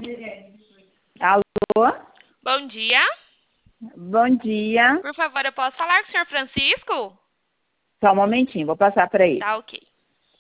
Alô? Bom dia. Bom dia. Por favor, eu posso falar com o senhor Francisco? Só um momentinho, vou passar para ele. Tá ok.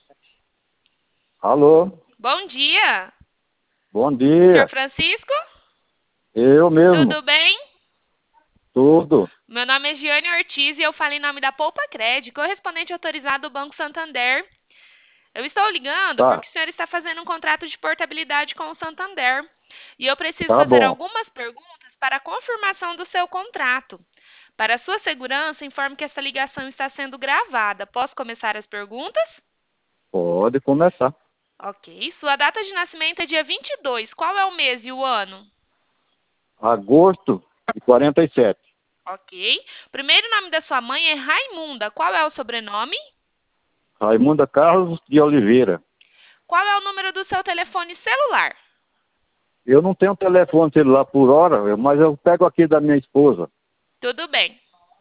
Alô, Bom dia. bom Senhor dia. Francisco? Eu mesmo, Tudo bem? tudo. Meu nome é Giane Ortiz e eu falo em nome da Poupa Cred, correspondente autorizado do Banco Santander. Eu estou ligando Tá, porque o senhor está fazendo um contrato de portabilidade com o Santander. E eu preciso tá fazer bom. algumas perguntas para a confirmação do seu contrato. Para sua segurança, informe que essa ligação está sendo gravada. Posso começar as perguntas? Pode começar. Ok. Sua data de nascimento é dia 22. Qual é o mês e o ano? Agosto de 47. Ok. Primeiro nome da sua mãe é Raimunda. Qual é o sobrenome? Raimunda Carlos de Oliveira. Qual é o número do seu telefone celular? Eu não tenho telefone celular por hora, mas eu pego aqui da minha esposa. Tudo bem.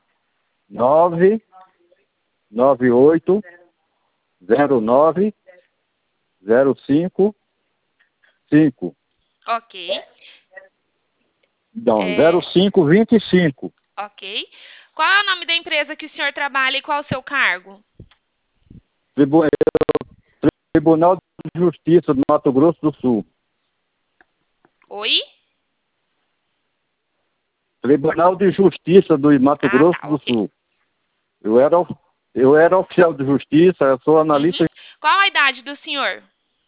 9980905. Ok. Não, É, 0525. ok. Qual é o nome da empresa que o senhor trabalha e qual é o seu cargo? Tribu- Tribunal de Justiça do Mato Grosso do Sul. Oi? Tribunal de Justiça do Mato Ah, Grosso tá, do ok. Sul. Eu era oficial de justiça, eu sou Uhum. analista. Qual a idade do senhor?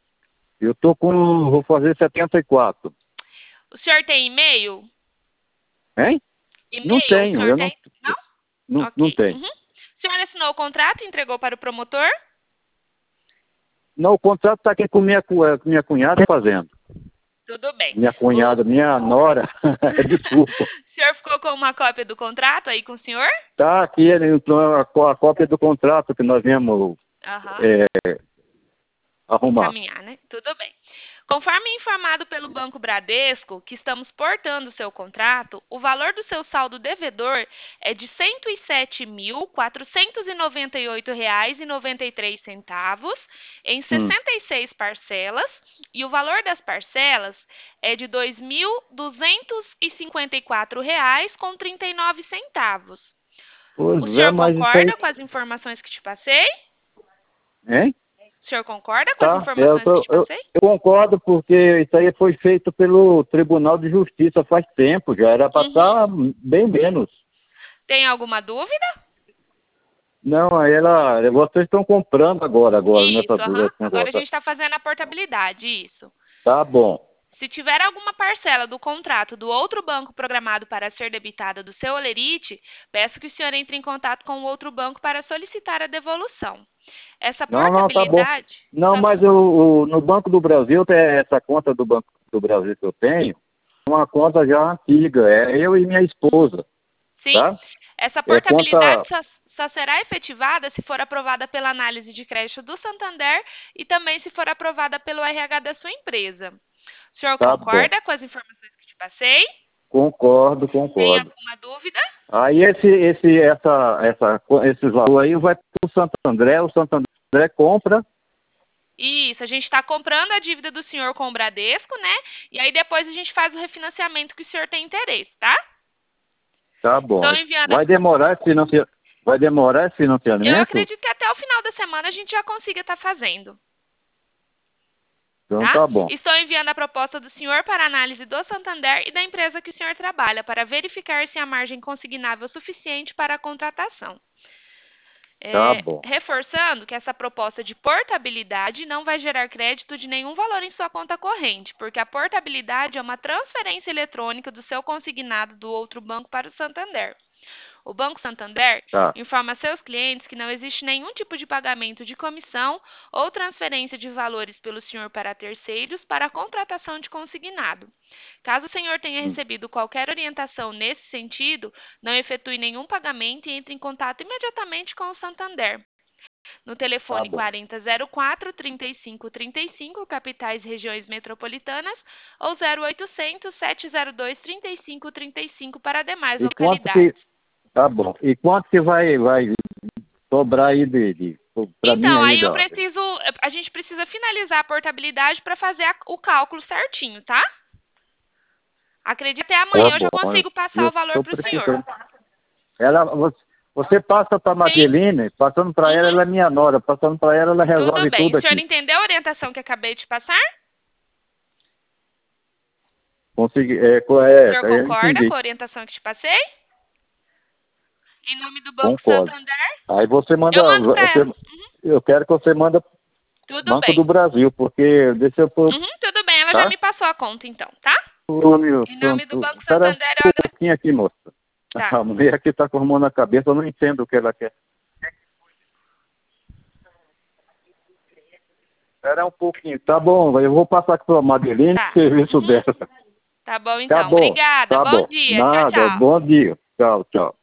Vou fazer 74. O senhor tem e-mail? Hein? Não E-mail, o tenho, senhor eu não, tem? Não? não Ok. tenho. Uhum. O senhor assinou o contrato e entregou para o promotor? Não, o contrato está aqui com minha cunhada fazendo. Tudo bem. Minha cunhada, minha nora, desculpa. O senhor ficou com uma cópia do contrato aí com o senhor? Está aqui então, a cópia do contrato que nós viemos Aham. arrumar. Encaminhar, né? Tudo bem. Conforme informado pelo Banco Bradesco, que estamos portando o seu contrato, o valor do seu saldo devedor é de R$ 107.498,93 em Hum. 66 parcelas, e o valor das parcelas é de R$ 2.254,39. Pois O é, senhor mas isso aí. concorda com as informações que te passei? Hein? O senhor concorda com as Tá, eu, informações que tô- te eu, passei? eu concordo porque isso aí foi feito pelo Tribunal de Justiça faz tempo, já era para Uhum. estar bem menos. Tem alguma dúvida? Não, vocês estão comprando agora, Isso, aham. esse Agora a gente negócio. está fazendo a portabilidade, isso. Tá bom, Se tiver alguma parcela do contrato do outro banco programado para ser debitada do seu holerite, peço que o senhor entre em contato com o outro banco para solicitar a devolução. Essa não, tá bom. portabilidade Não, só... mas no Banco do Brasil, essa conta do Banco do Brasil que eu tenho, é uma conta já antiga, é eu e minha esposa, Sim, tá? essa É portabilidade conta, só será efetivada se for aprovada pela análise de crédito do Santander e também se for aprovada pelo RH da sua empresa. O senhor tá bom. concorda com as informações que te passei? Concordo, Tem concordo. alguma dúvida? Aí esse valor aí vai para o Santo André compra, Isso, a gente está comprando a dívida do senhor com o Bradesco, né? E aí depois a gente faz o refinanciamento que o senhor tem interesse, tá? tá bom. Estou enviando. Vai demorar esse Eu financiamento? acredito que até o final da semana a gente já consiga estar fazendo, Então tá? tá bom. Estou enviando a proposta do senhor para análise do Santander e da empresa que o senhor trabalha para verificar se há margem consignável suficiente para a contratação. Tá bom. Reforçando que essa proposta de portabilidade não vai gerar crédito de nenhum valor em sua conta corrente, porque a portabilidade é uma transferência eletrônica do seu consignado do outro banco para o Santander. O Banco Santander Tá. informa a seus clientes que não existe nenhum tipo de pagamento de comissão ou transferência de valores pelo senhor para terceiros para a contratação de consignado. Caso o senhor tenha Hum. recebido qualquer orientação nesse sentido, não efetue nenhum pagamento e entre em contato imediatamente com o Santander. No Tá telefone bom. 4004-3535, capitais e regiões metropolitanas, ou 0800-702-3535 para demais E quanto que. localidades. Tá bom. E quanto que vai sobrar aí pra mim Então, aí, aí a gente precisa finalizar a portabilidade para fazer o cálculo certinho, tá? Acredite, até amanhã eu já bom. consigo passar o valor para o senhor. Você passa para a Madeline, passando para ela é minha nora, passando para ela resolve Tudo bem. tudo O senhor aqui. entendeu a orientação que acabei de passar? Consegui, O senhor eu concorda entendi. com a orientação que te passei? Em nome do Banco Concordo. Santander? Aí você manda, Eu mando para ela. eu quero que você manda Tudo Banco bem. do Brasil, porque deixa eu pôr, Tudo bem, ela tá? já me passou a conta então, tá? Em nome do Banco Espera Santander, um pouquinho aqui, moça. Tá. A mulher aqui tá com a mão na cabeça, eu não entendo o que ela quer. Espera um pouquinho, tá bom, eu vou passar aqui para a Madeline, Tá. serviço dela. Tá bom Tá então. bom, Obrigada. tá Bom bom. dia. Nada, Tchau, tchau. bom dia. Tchau, tchau.